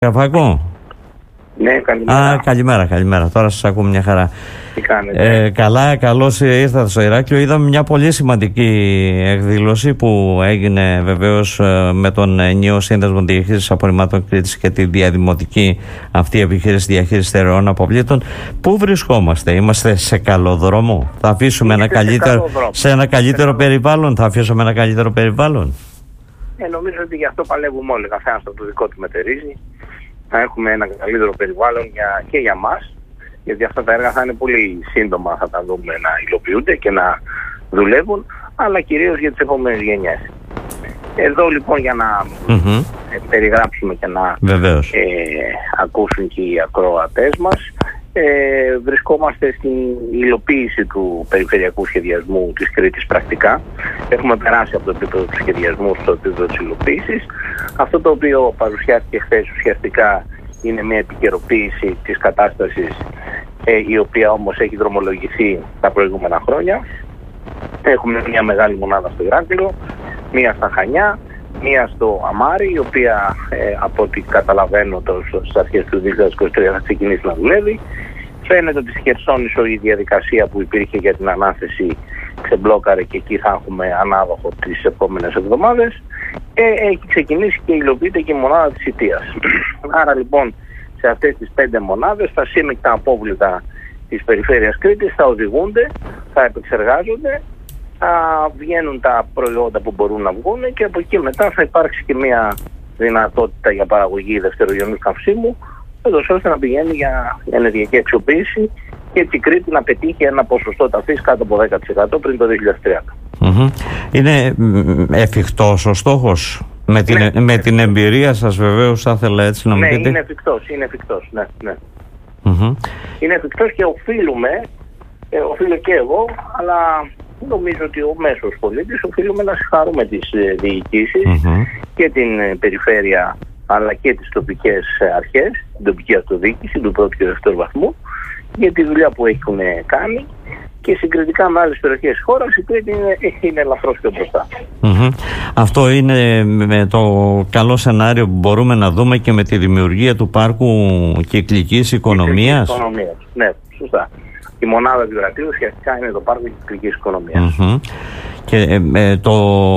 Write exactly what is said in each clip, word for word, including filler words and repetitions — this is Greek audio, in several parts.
Καφάκο. Ναι, καλημέρα. Α, καλημέρα, καλημέρα. Τώρα σας ακούω μια χαρά. Τι κάνετε? Ε, καλά, καλώς ήρθατε στο Ηράκλειο. Είδαμε μια πολύ σημαντική εκδήλωση που έγινε βεβαίως με τον ενιαίο σύνδεσμο διαχείρισης απορριμμάτων Κρήτης και τη διαδημοτική αυτή επιχείρηση διαχείρισης στερεών αποβλήτων. Πού βρισκόμαστε? Είμαστε σε καλό δρόμο? Θα αφήσουμε ένα καλύτερο, σε, σε ένα καλύτερο περιβάλλον? Θα αφήσουμε ένα καλύτερο περιβάλλον? Ε, νομίζω ότι γι' αυτό παλεύουμε όλοι. Καθένας από το δικό του μετερίζει. Να έχουμε ένα καλύτερο περιβάλλον για, και για μας, γιατί αυτά τα έργα θα είναι πολύ σύντομα, θα τα δούμε να υλοποιούνται και να δουλεύουν, αλλά κυρίως για τις επόμενες γενιές. Εδώ λοιπόν για να mm-hmm. περιγράψουμε και να ε, ακούσουν και οι ακροατές μας, ε, βρισκόμαστε στην υλοποίηση του περιφερειακού σχεδιασμού της Κρήτης πρακτικά. Έχουμε περάσει από το επίπεδο του σχεδιασμού στο επίπεδο της υλοποίησης. Αυτό το οποίο παρουσιάστηκε χθες ουσιαστικά είναι μια επικαιροποίηση της κατάστασης, ε, η οποία όμως έχει δρομολογηθεί τα προηγούμενα χρόνια. Έχουμε μια μεγάλη μονάδα στο Ηράκλειο, μια στα Χανιά, μία στο Αμάρι, η οποία ε, από ό,τι καταλαβαίνω στις αρχές του δύο χιλιάδες είκοσι τρία θα ξεκινήσει να δουλεύει. Φαίνεται ότι στη Χερσόνησο η διαδικασία που υπήρχε για την ανάθεση ξεμπλόκαρε και εκεί θα έχουμε ανάδοχο τις επόμενες εβδομάδες. Και έχει ξεκινήσει και υλοποιείται και η μονάδα της Ιτίας. Άρα λοιπόν σε αυτές τις πέντε μονάδες τα σύμμικτα απόβλητα της περιφέρειας Κρήτης θα οδηγούνται, θα επεξεργάζονται, θα βγαίνουν τα προϊόντα που μπορούν να βγουν και από εκεί μετά θα υπάρξει και μια δυνατότητα για παραγωγή δευτερογενούς καυσίμου, ώστε να πηγαίνει για ενεργειακή αξιοποίηση και έτσι η Κρήτη να πετύχει ένα ποσοστό ταφής κάτω από δέκα τοις εκατό πριν το δύο χιλιάδες τριάντα. Mm-hmm. Είναι εφικτός ο στόχος? Με την, ναι. με την εμπειρία σας βεβαίως θα ήθελα έτσι να μου ναι, πείτε. Ναι, είναι εφικτός, είναι εφικτός, ναι, ναι. Mm-hmm. Είναι εφικτός και οφείλουμε, ε, οφείλω και εγώ, αλλά νομίζω ότι ο μέσος πολίτης οφείλουμε να συγχαρούμε τις ε, διοικήσεις mm-hmm. και την ε, περιφέρεια αλλά και τις τοπικές αρχές, την τοπική αυτοδιοίκηση του πρώτου και δεύτερου βαθμού, για τη δουλειά που έχουν κάνει και συγκριτικά με άλλες περιοχές της χώρας η Κρήτη είναι, είναι ελαφρώς πιο μπροστά. Mm-hmm. Αυτό είναι με το καλό σενάριο που μπορούμε να δούμε και με τη δημιουργία του πάρκου κυκλικής οικονομίας. Κυκλικής οικονομίας, ναι, σωστά. Η μονάδα του Ηρακλείου ουσιαστικά είναι το πάρκο κυκλικής οικονομίας. Mm-hmm. Και ε, το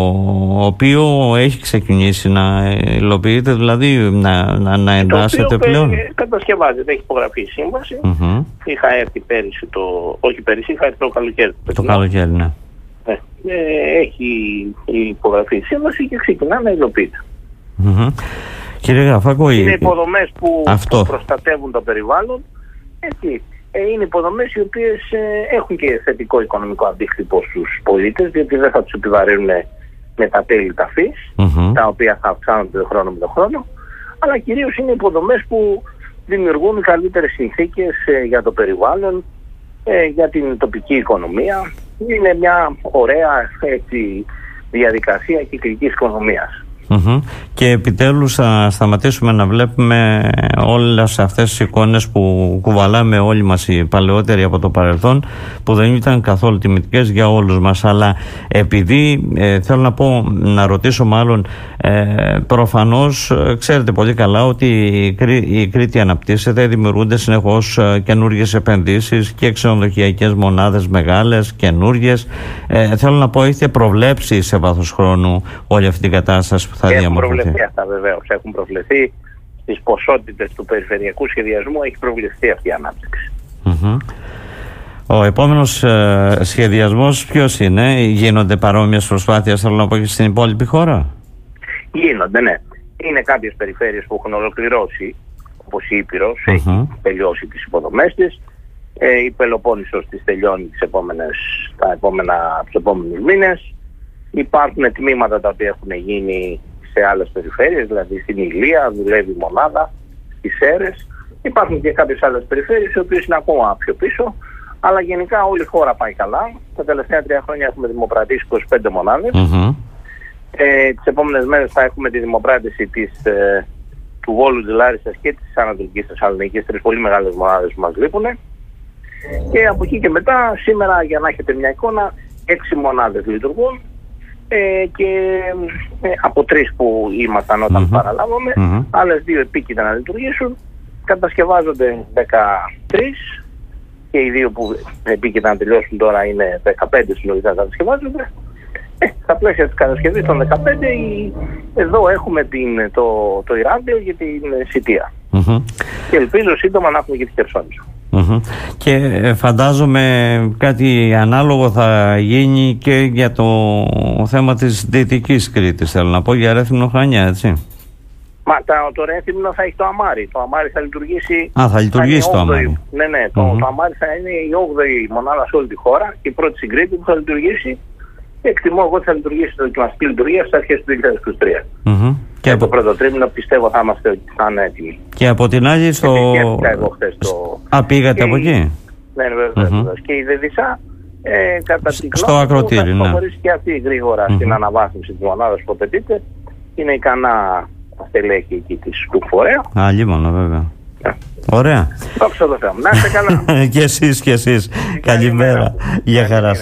οποίο έχει ξεκινήσει να υλοποιείται, δηλαδή να, να, να εντάσσεται πλέον. Το οποίο κατασκευάζεται, έχει υπογραφεί η σύμβαση. Mm-hmm. Είχα έρθει πέρυσι το... όχι πέρυσι, είχα έρθει το καλοκαίρι. Το καλοκαίρι, ναι. Ε, ε, έχει υπογραφεί η σύμβαση και ξεκινά να υλοποιείται. Mm-hmm. Κύριε Γραφάκο, είναι υποδομές που, που προστατεύουν το περιβάλλον. Έτσι. Είναι υποδομές οι οποίες έχουν και θετικό οικονομικό αντίκτυπο στους πολίτες, διότι δεν θα τους επιβαρύνουν με τα τέλη ταφής, mm-hmm. τα οποία θα αυξάνονται το χρόνο με τον χρόνο, αλλά κυρίως είναι υποδομές που δημιουργούν καλύτερες συνθήκες για το περιβάλλον, για την τοπική οικονομία. Είναι μια ωραία έτσι, διαδικασία κυκλικής οικονομίας. Mm-hmm. Και επιτέλους θα σταματήσουμε να βλέπουμε όλες αυτές τις εικόνες που κουβαλάμε όλοι μας οι παλαιότεροι από το παρελθόν, που δεν ήταν καθόλου τιμητικές για όλους μας. Αλλά επειδή ε, θέλω να πω, να ρωτήσω μάλλον, ε, προφανώς ε, ξέρετε πολύ καλά ότι η, Κρή, η Κρήτη αναπτύσσεται, δημιουργούνται συνεχώς ε, καινούργιες επενδύσεις και ξενοδοχειακές μονάδες μεγάλες, καινούργιες. Ε, θέλω να πω, έχετε προβλέψει σε βάθος χρόνου όλη αυτή την κατάσταση? Έχουν προβλεφθεί αυτά βεβαίως. Έχουν προβλεφθεί στις ποσότητες του περιφερειακού σχεδιασμού, έχει προβλεφθεί αυτή η ανάπτυξη. Mm-hmm. Ο επόμενος ε, σχεδιασμός ποιος είναι? Γίνονται παρόμοιες προσπάθειες, θέλω να πω, και στην υπόλοιπη χώρα? Γίνονται, ναι. Είναι κάποιες περιφέρειες που έχουν ολοκληρώσει, όπως η Ήπειρος, mm-hmm. έχει τελειώσει τις υποδομές της. Ε, η Πελοπόννησος της τελειώνει τις επόμενες, τα επόμενα, τους επόμενους μήνες. Υπάρχουν τμήματα τα οποία έχουν γίνει σε άλλες περιφέρειες, δηλαδή στην Ηλία δουλεύει η μονάδα, στις Σέρρες. Υπάρχουν και κάποιες άλλες περιφέρειες οι οποίες είναι ακόμα πιο πίσω, αλλά γενικά όλη η χώρα πάει καλά. Τα τελευταία τρία χρόνια έχουμε δημοπρατήσει είκοσι πέντε μονάδες. Mm-hmm. Ε, τις επόμενες μέρες θα έχουμε τη δημοπράτηση της, ε, του Βόλου, της Λάρισσας και της Ανατολικής Θεσσαλονίκης, τρεις πολύ μεγάλες μονάδες που μας λείπουν. Και από εκεί και μετά, σήμερα, για να έχετε μια εικόνα, έξι μονάδες λειτουργούν. ε, και ε, από τρεις που ήμασταν όταν mm-hmm. παραλάβαμε, mm-hmm. άλλες δύο επίκειται να λειτουργήσουν, κατασκευάζονται δεκατρείς και οι δύο που επίκειται να τελειώσουν τώρα είναι δεκαπέντε συνολικά κατασκευάζονται. Ε, στα πλαίσια της κατασκευής των δεκαπέντε η, εδώ έχουμε την, το, το Ηράκλειο για την Σιτία. Mm-hmm. Και ελπίζω σύντομα να έχουμε και τη Χερσόνησο. Mm-hmm. Και φαντάζομαι κάτι ανάλογο θα γίνει και για το θέμα της Δυτικής Κρήτης, θέλω να πω, για Ρέθυμνο Χανιά, έτσι. Μα τα, το Ρέθυμνο θα έχει το αμάρι. Το αμάρι θα λειτουργήσει. Α, θα λειτουργήσει το αμάρι. Ναι, ναι. Το, mm-hmm. το αμάρι θα είναι η όγδοη μονάδα σε όλη τη χώρα και η πρώτη στην Κρήτη που θα λειτουργήσει. Εκτιμώ εγώ ότι θα λειτουργήσει το δοκιμαστική λειτουργία στις αρχές του δύο χιλιάδες είκοσι τρία. Mm-hmm. Και από το πρώτο τρίμηνο πιστεύω θα είμαστε θα είναι έτοιμοι. Και από την άλλη στο. Το... Α, πήγατε και... από εκεί. Ναι, βέβαια. Mm-hmm. Και η Δεδισά ε, κατά την στο ακροτήρι, θα ναι. προχωρήσει και αυτή γρήγορα mm-hmm. στην αναβάθμιση της μονάδας που απαιτείται. Είναι ικανά στελέχη εκεί της του φορέα. Α, λίμωνο, βέβαια. Yeah. Ωραία. Δόξα τω Θεώ. Να είστε καλά. Και εσείς και εσείς. Καλημέρα. Γεια χαρά.